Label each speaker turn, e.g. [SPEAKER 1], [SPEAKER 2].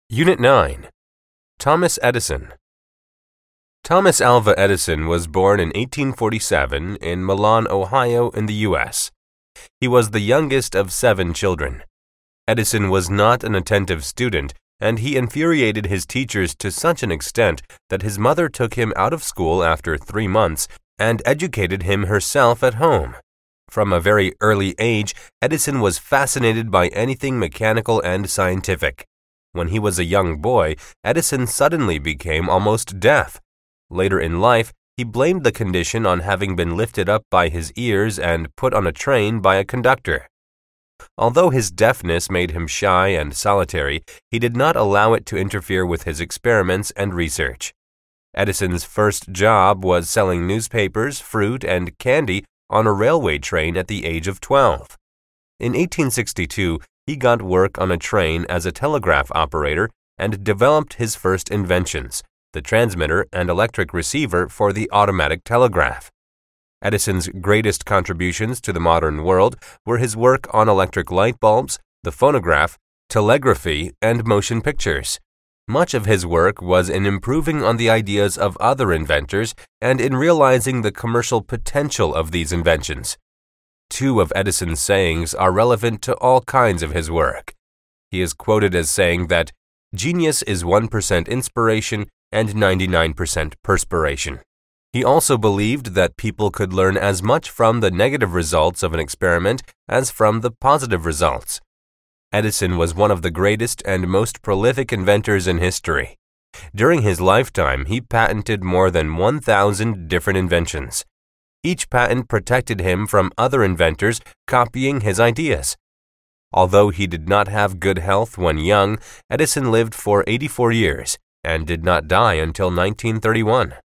[SPEAKER 1] Unit 9. Thomas Edison. Thomas Alva Edison was born in 1847 in Milan, Ohio, in the U.S. He was the youngest of 7 children. Edison was not an attentive student, and he infuriated his teachers to such an extent that his mother took him out of school after 3 months and educated him herself at home. From a very early age, Edison was fascinated by anything mechanical and scientific. When he was a young boy, Edison suddenly became almost deaf. Later in life, he blamed the condition on having been lifted up by his ears and put on a train by a conductor. Although his deafness made him shy and solitary, he did not allow it to interfere with his experiments and research. Edison's first job was selling newspapers, fruit, and candy on a railway train at the age of 12. In 1862, he got work on a train as a telegraph operator and developed his first inventions, the transmitter and electric receiver for the automatic telegraph. Edison's greatest contributions to the modern world were his work on electric light bulbs, the phonograph, telegraphy, and motion pictures. Much of his work was in improving on the ideas of other inventors and in realizing the commercial potential of these inventions. 2 of Edison's sayings are relevant to all kinds of his work. He is quoted as saying that genius is 1% inspiration and 99% perspiration. He also believed that people could learn as much from the negative results of an experiment as from the positive results. Edison was one of the greatest and most prolific inventors in history. During his lifetime, he patented more than 1,000 different inventions. Each patent protected him from other inventors copying his ideas. Although he did not have good health when young, Edison lived for 84 years and did not die until 1931.